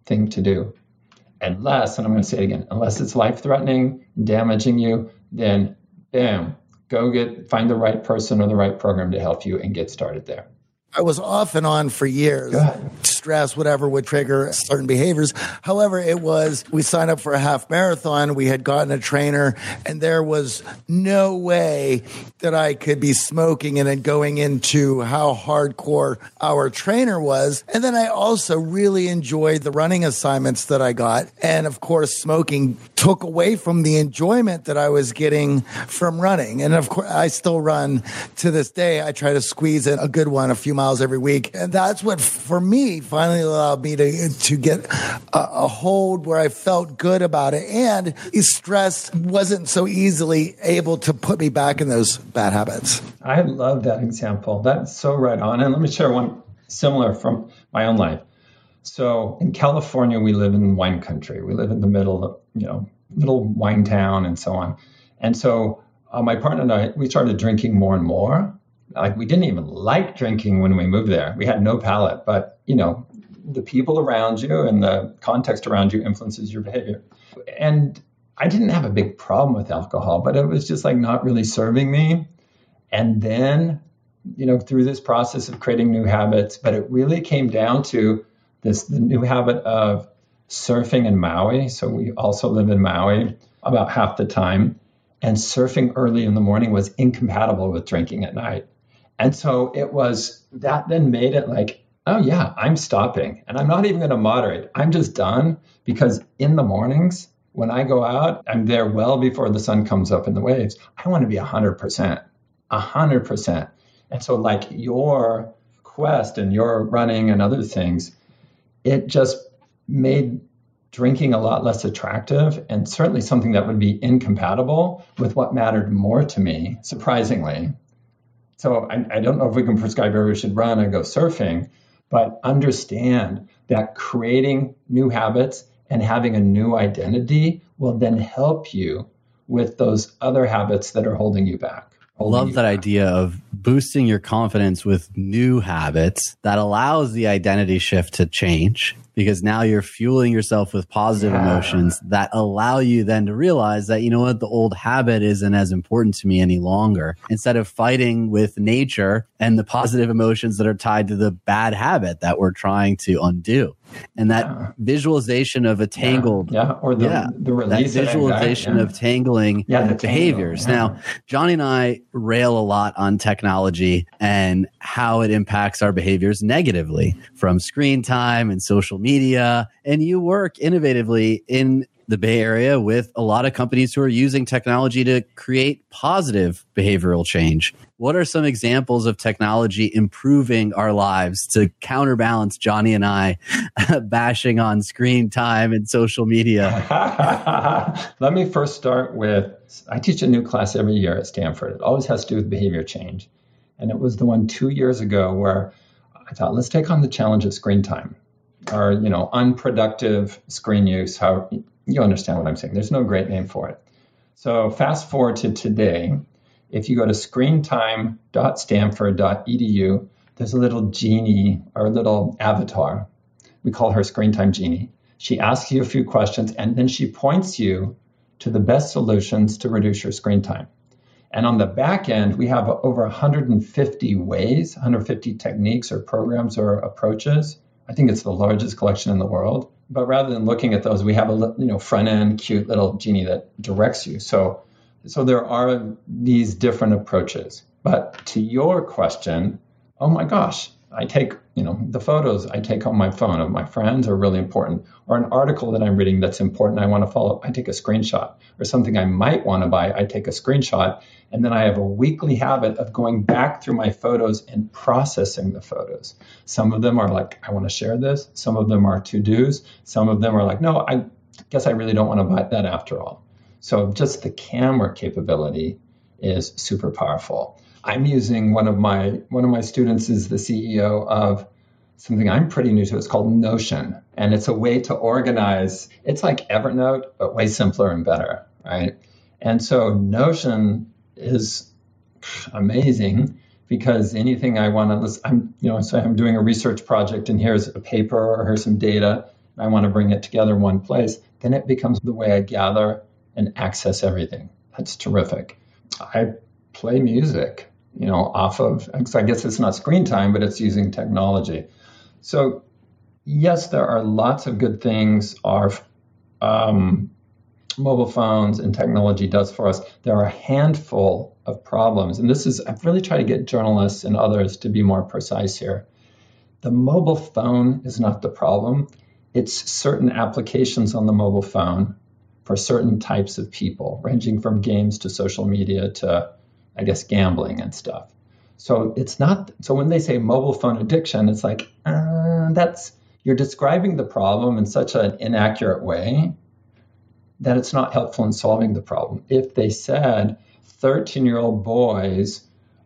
thing to do. Unless, and I'm going to say it again, unless it's life-threatening, damaging you, then bam, find the right person or the right program to help you and get started there. I was off and on for years. Stress, whatever would trigger certain behaviors. However, we signed up for a half marathon. We had gotten a trainer, and there was no way that I could be smoking and then going into how hardcore our trainer was. And then I also really enjoyed the running assignments that I got. And of course, smoking took away from the enjoyment that I was getting from running. And of course, I still run to this day. I try to squeeze in a good one, a few miles every week. And that's what, for me, finally allowed me to get a hold where I felt good about it. And stress wasn't so easily able to put me back in those bad habits. I love that example. That's so right on. And let me share one similar from my own life. So in California, we live in wine country. We live in the middle, little wine town and so on. And so my partner and I, we started drinking more and more. Like, we didn't even like drinking when we moved there. We had no palate, but the people around you and the context around you influences your behavior. And I didn't have a big problem with alcohol, but it was just like not really serving me. And then, through this process of creating new habits, but it really came down to the new habit of surfing in Maui. So we also live in Maui about half the time. And surfing early in the morning was incompatible with drinking at night. And so that then made it like, oh yeah, I'm stopping and I'm not even going to moderate. I'm just done, because in the mornings when I go out, I'm there well before the sun comes up in the waves. I want to be 100%. And so like your quest and your running and other things, it just made drinking a lot less attractive, and certainly something that would be incompatible with what mattered more to me, surprisingly. So I don't know if we can prescribe everybody should run or go surfing, but understand that creating new habits and having a new identity will then help you with those other habits that are holding you back. I love that idea of boosting your confidence with new habits that allows the identity shift to change, because now you're fueling yourself with positive emotions that allow you then to realize that, the old habit isn't as important to me any longer. Instead of fighting with nature and the positive emotions that are tied to the bad habit that we're trying to undo. And that visualization of a tangled, or the release that visualization of tangling behaviors. Now, Johnny and I rail a lot on technology and how it impacts our behaviors negatively, from screen time and social media. And you work innovatively in the Bay Area with a lot of companies who are using technology to create positive behavioral change. What are some examples of technology improving our lives to counterbalance Johnny and I bashing on screen time and social media? Let me first start with, I teach a new class every year at Stanford. It always has to do with behavior change. And it was the one 2 years ago where I thought, let's take on the challenge of screen time, or, unproductive screen use. How you understand what I'm saying. There's no great name for it. So fast forward to today. If you go to screentime.stanford.edu, there's a little genie or a little avatar. We call her Screen Time Genie. She asks you a few questions, and then she points you to the best solutions to reduce your screen time. And on the back end, we have over 150 ways, 150 techniques or programs or approaches. I think it's the largest collection in the world. But rather than looking at those, we have a front end cute little genie that directs you. So there are these different approaches. But to your question, oh my gosh, I take, the photos I take on my phone of my friends are really important. Or an article that I'm reading that's important, I want to follow, I take a screenshot. Or something I might want to buy, I take a screenshot. And then I have a weekly habit of going back through my photos and processing the photos. Some of them are like, I want to share this. Some of them are to-dos. Some of them are like, no, I guess I really don't want to buy that after all. So just the camera capability is super powerful. I'm using one of my students is the CEO of something I'm pretty new to. It's called Notion, and it's a way to organize. It's like Evernote, but way simpler and better, right? And so Notion is amazing, because anything I want to listen, I'm doing a research project, and here's a paper or here's some data. and I want to bring it together in one place, then it becomes the way I gather and access everything. That's terrific. I play music, off of, I guess it's not screen time, but it's using technology. So yes, there are lots of good things our mobile phones and technology does for us. There are a handful of problems. And I've really tried to get journalists and others to be more precise here. The mobile phone is not the problem. It's certain applications on the mobile phone for certain types of people, ranging from games to social media to, I guess, gambling and stuff. So when they say mobile phone addiction, it's like, you're describing the problem in such an inaccurate way that it's not helpful in solving the problem. If they said 13-year-old boys'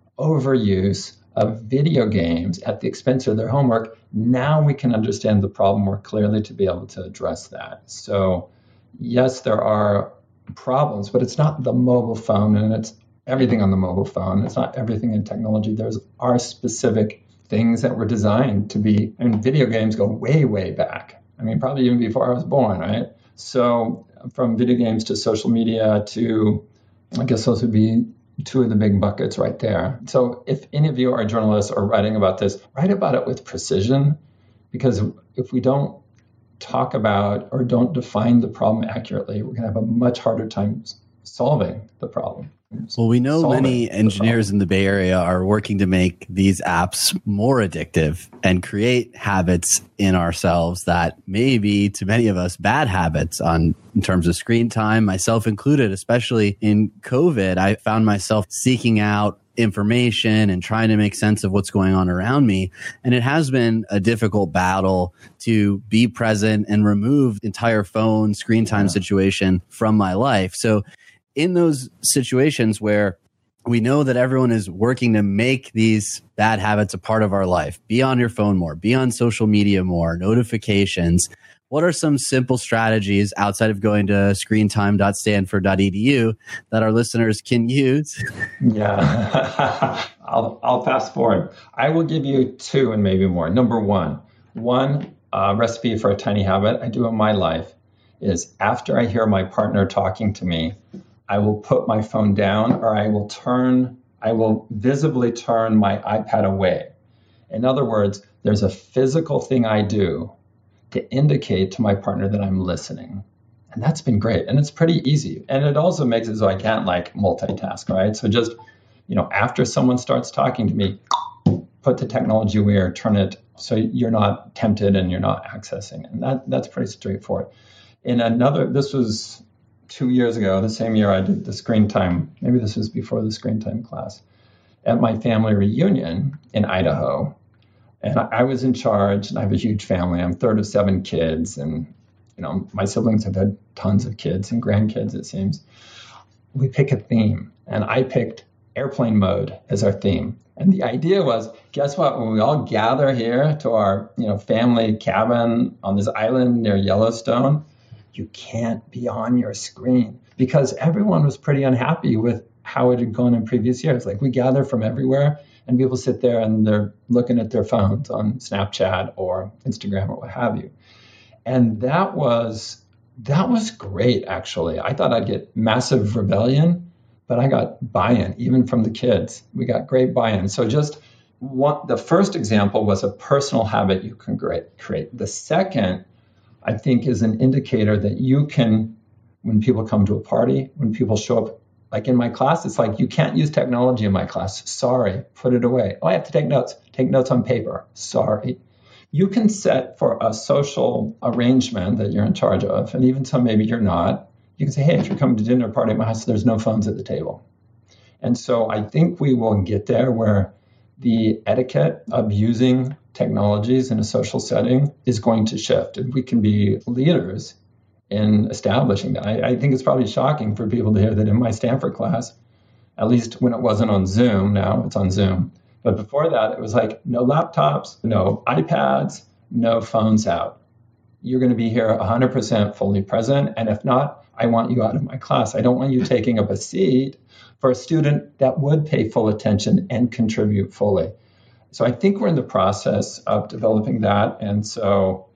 overuse of video games at the expense of their homework, now we can understand the problem more clearly to be able to address that. So yes, there are problems, but it's not the mobile phone and it's everything on the mobile phone. It's not everything in technology. There's our specific things that were designed to be, and video games go way, way back. I mean, probably even before I was born, right? So from video games to social media to, I guess those would be two of the big buckets right there. So if any of you are journalists or writing about this, write about it with precision, because if we don't talk about or don't define the problem accurately, we're going to have a much harder time solving the problem. Well, we know many engineers in the Bay Area are working to make these apps more addictive and create habits in ourselves that may be, to many of us, bad habits in terms of screen time, myself included. Especially in COVID, I found myself seeking out information and trying to make sense of what's going on around me. And it has been a difficult battle to be present and remove entire phone screen time situation from my life. So in those situations where we know that everyone is working to make these bad habits a part of our life, be on your phone more, be on social media more, notifications, what are some simple strategies outside of going to screentime.stanford.edu that our listeners can use? Yeah, I'll fast forward. I will give you two and maybe more. Number one recipe for a tiny habit I do in my life is after I hear my partner talking to me, I will put my phone down, or I will visibly turn my iPad away. In other words, there's a physical thing I do to indicate to my partner that I'm listening. And that's been great. And it's pretty easy. And it also makes it so I can't multitask, right? So just, after someone starts talking to me, put the technology away or turn it so you're not tempted and you're not accessing. And that's pretty straightforward. This was 2 years ago, the same year I did the screen time, maybe this was before the screen time class, at my family reunion in Idaho. And I was in charge, and I have a huge family. I'm third of 7 kids, and my siblings have had tons of kids and grandkids, it seems. We pick a theme, and I picked airplane mode as our theme. And the idea was, guess what? When we all gather here to our family cabin on this island near Yellowstone, you can't be on your screen, because everyone was pretty unhappy with how it had gone in previous years. We gather from everywhere, and people sit there and they're looking at their phones on Snapchat or Instagram or what have you. And that was great, actually. I thought I'd get massive rebellion, but I got buy-in, even from the kids. We got great buy-in. So the first example was a personal habit you can create. The second, I think, is an indicator that you can, when people come to a party, when people show up, like in my class, it's like, you can't use technology in my class. Sorry, put it away. Oh, I have to take notes. Take notes on paper. Sorry. You can set for a social arrangement that you're in charge of, and even some maybe you're not. You can say, hey, if you're coming to dinner party at my house, there's no phones at the table. And so I think we will get there where the etiquette of using technologies in a social setting is going to shift. And we can be leaders in establishing that. I think it's probably shocking for people to hear that in my Stanford class, at least when it wasn't on Zoom, now it's on Zoom. But before that, it was like, no laptops, no iPads, no phones out. You're going to be here 100% fully present. And if not, I want you out of my class. I don't want you taking up a seat for a student that would pay full attention and contribute fully. So I think we're in the process of developing that. And so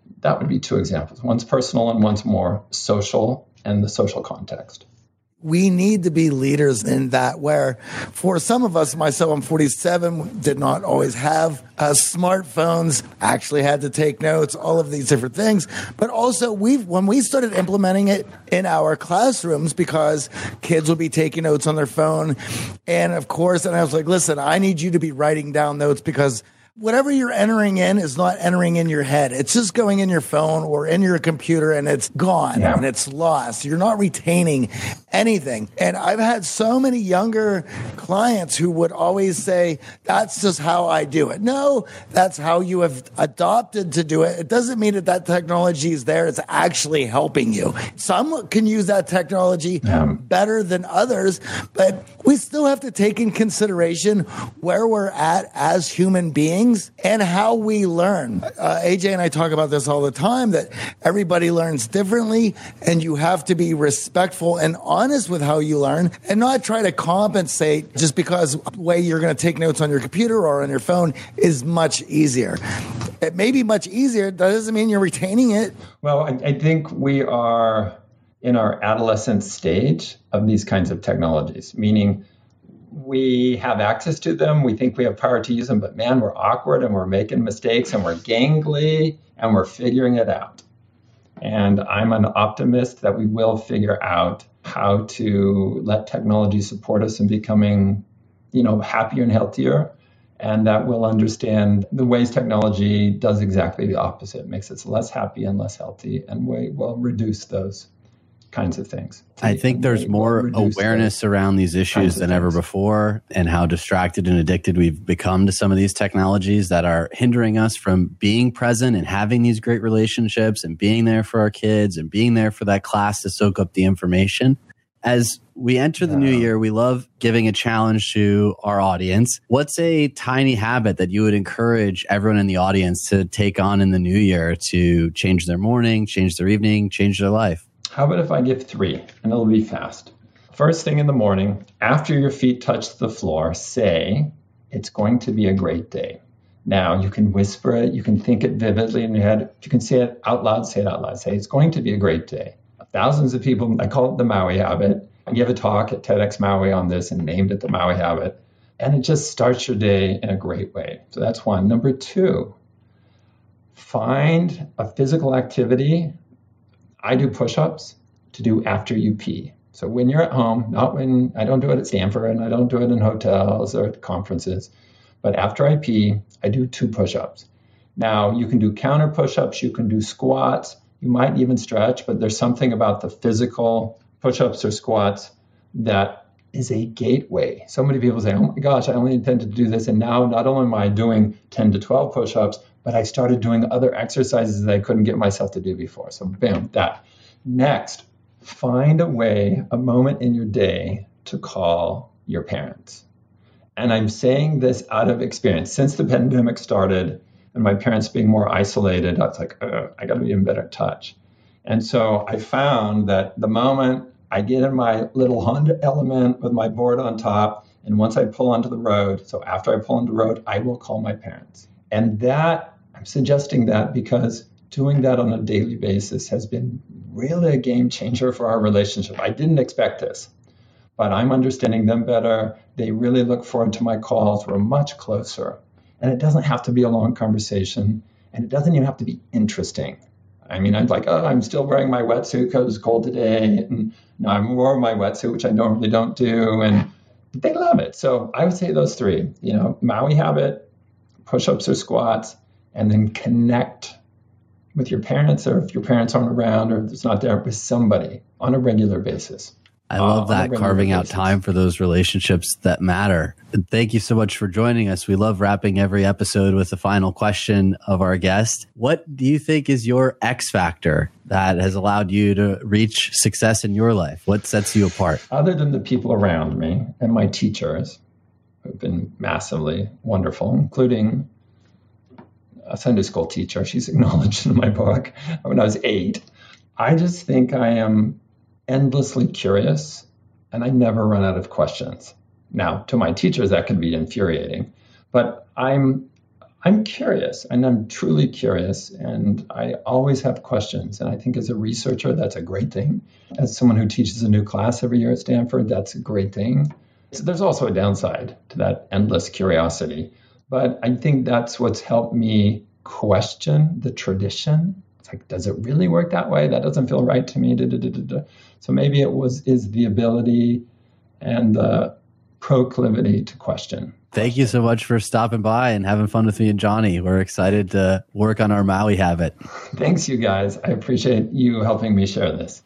that would be two examples. One's personal and one's more social and the social context. We need to be leaders in that, where for some of us, myself, I'm 47, did not always have smartphones, actually had to take notes, all of these different things. But also when we started implementing it in our classrooms, because kids would be taking notes on their phone. And of course, and I was like, listen, I need you to be writing down notes, because whatever you're entering in is not entering in your head. It's just going in your phone or in your computer, and it's gone and it's lost. You're not retaining anything. And I've had so many younger clients who would always say, that's just how I do it. No, that's how you have adopted to do it. It doesn't mean that technology is there. It's actually helping you. Some can use that technology better than others, but we still have to take in consideration where we're at as human beings and how we learn. AJ and I talk about this all the time, that everybody learns differently, and you have to be respectful and honest with how you learn and not try to compensate just because the way you're going to take notes on your computer or on your phone is much easier. It may be much easier. That doesn't mean you're retaining it. Well, I think we are in our adolescent stage of these kinds of technologies, meaning we have access to them. We think we have power to use them, but man, we're awkward and we're making mistakes and we're gangly and we're figuring it out. And I'm an optimist that we will figure out how to let technology support us in becoming, happier and healthier. And that we'll understand the ways technology does exactly the opposite. It makes us less happy and less healthy, and we will reduce those kinds of things. I think there's more awareness around these issues than ever before, and how distracted and addicted we've become to some of these technologies that are hindering us from being present and having these great relationships and being there for our kids and being there for that class to soak up the information. As we enter the new year, we love giving a challenge to our audience. What's a tiny habit that you would encourage everyone in the audience to take on in the new year to change their morning, change their evening, change their life? How about if I give 3, and it'll be fast. First thing in the morning, after your feet touch the floor, say, it's going to be a great day. Now, you can whisper it, you can think it vividly in your head. If you can say it out loud, say it out loud. Say, it's going to be a great day. Thousands of people, I call it the Maui habit. I gave a talk at TEDx Maui on this and named it the Maui habit. And it just starts your day in a great way. So that's one. Number 2, find a physical activity. I do push-ups to do after you pee. So when you're at home, not when I don't do it at Stanford and I don't do it in hotels or at conferences, but after I pee, I do 2 push-ups. Now, you can do counter push-ups, you can do squats, you might even stretch, but there's something about the physical push-ups or squats that is a gateway. So many people say, oh my gosh, I only intended to do this. And now not only am I doing 10 to 12 push-ups, but I started doing other exercises that I couldn't get myself to do before. So bam, that. Next, find a way, a moment in your day to call your parents. And I'm saying this out of experience. Since the pandemic started and my parents being more isolated, I was like, I got to be in better touch. And so I found that the moment I get in my little Honda Element with my board on top, and once I pull onto the road, so after I pull onto the road, I will call my parents. And that, I'm suggesting that because doing that on a daily basis has been really a game changer for our relationship. I didn't expect this, but I'm understanding them better. They really look forward to my calls. We're much closer. And it doesn't have to be a long conversation, and it doesn't even have to be interesting. I mean, I'm like, I'm still wearing my wetsuit because it's cold today. And no, I'm wearing my wetsuit, which I normally don't do. And they love it. So I would say those 3, Maui habit, push-ups or squats, and then connect with your parents, or if your parents aren't around or if it's not there, with somebody on a regular basis. I love that, carving out time for those relationships that matter. And thank you so much for joining us. We love wrapping every episode with the final question of our guest. What do you think is your X factor that has allowed you to reach success in your life? What sets you apart? Other than the people around me and my teachers, who've been massively wonderful, including a Sunday school teacher. She's acknowledged in my book when I was 8. I just think I am endlessly curious, and I never run out of questions. Now, to my teachers, that can be infuriating, but I'm I'm curious, and I'm truly curious, and I always have questions. And I think as a researcher, that's a great thing. As someone who teaches a new class every year at Stanford, that's a great thing. So there's also a downside to that endless curiosity. But I think that's what's helped me question the tradition. It's like, does it really work that way? That doesn't feel right to me. So maybe is the ability and the proclivity to question. Thank you so much for stopping by and having fun with me and Johnny. We're excited to work on our Maui habit. Thanks, you guys. I appreciate you helping me share this.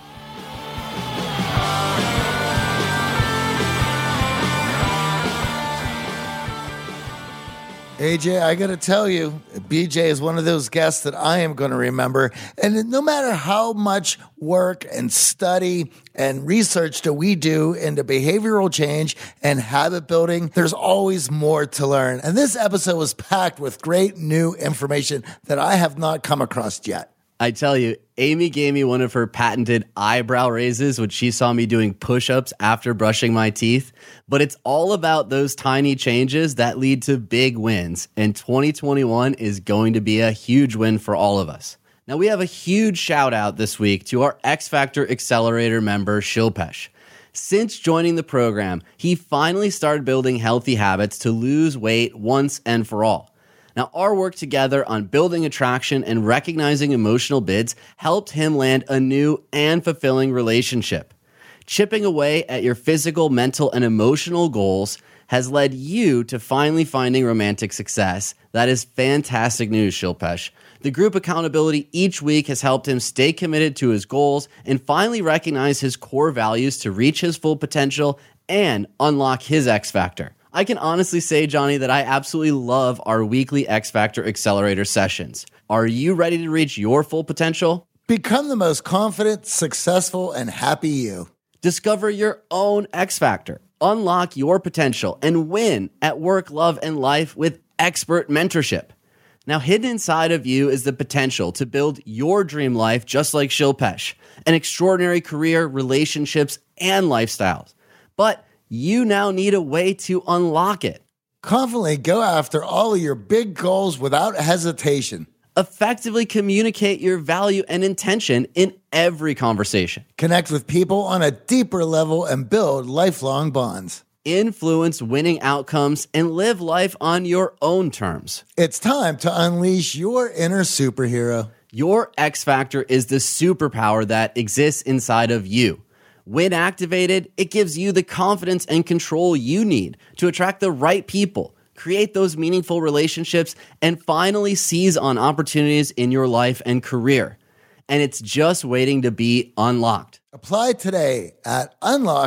AJ, I got to tell you, BJ is one of those guests that I am going to remember. And no matter how much work and study and research that we do into behavioral change and habit building, there's always more to learn. And this episode was packed with great new information that I have not come across yet. I tell you, Amy gave me one of her patented eyebrow raises when she saw me doing push-ups after brushing my teeth. But it's all about those tiny changes that lead to big wins. And 2021 is going to be a huge win for all of us. Now, we have a huge shout out this week to our X Factor Accelerator member, Shilpesh. Since joining the program, he finally started building healthy habits to lose weight once and for all. Now, our work together on building attraction and recognizing emotional bids helped him land a new and fulfilling relationship. Chipping away at your physical, mental, and emotional goals has led you to finally finding romantic success. That is fantastic news, Shilpesh. The group accountability each week has helped him stay committed to his goals and finally recognize his core values to reach his full potential and unlock his X Factor. I can honestly say, Johnny, that I absolutely love our weekly X Factor Accelerator sessions. Are you ready to reach your full potential? Become the most confident, successful, and happy you. Discover your own X Factor. Unlock your potential and win at work, love, and life with expert mentorship. Now, hidden inside of you is the potential to build your dream life just like Shilpesh, an extraordinary career, relationships, and lifestyles. But you now need a way to unlock it. Confidently go after all of your big goals without hesitation. Effectively communicate your value and intention in every conversation. Connect with people on a deeper level and build lifelong bonds. Influence winning outcomes and live life on your own terms. It's time to unleash your inner superhero. Your X Factor is the superpower that exists inside of you. When activated, it gives you the confidence and control you need to attract the right people, create those meaningful relationships, and finally seize on opportunities in your life and career. And it's just waiting to be unlocked. Apply today at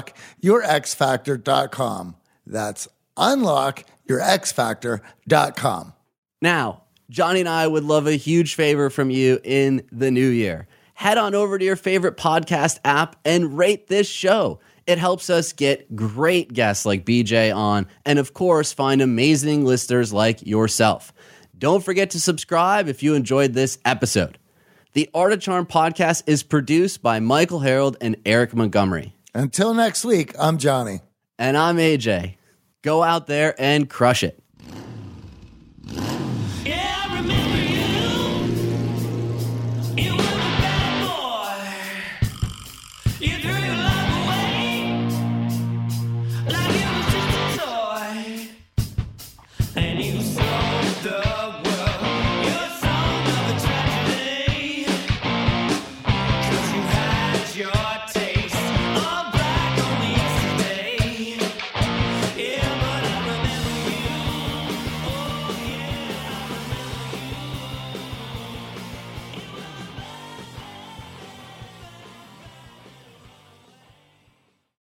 unlockyourxfactor.com. That's unlockyourxfactor.com. Now, Johnny and I would love a huge favor from you in the new year. Head on over to your favorite podcast app and rate this show. It helps us get great guests like BJ on, and of course, find amazing listeners like yourself. Don't forget to subscribe if you enjoyed this episode. The Art of Charm podcast is produced by Michael Harold and Eric Montgomery. Until next week, I'm Johnny. And I'm AJ. Go out there and crush it. Yeah, I remember you.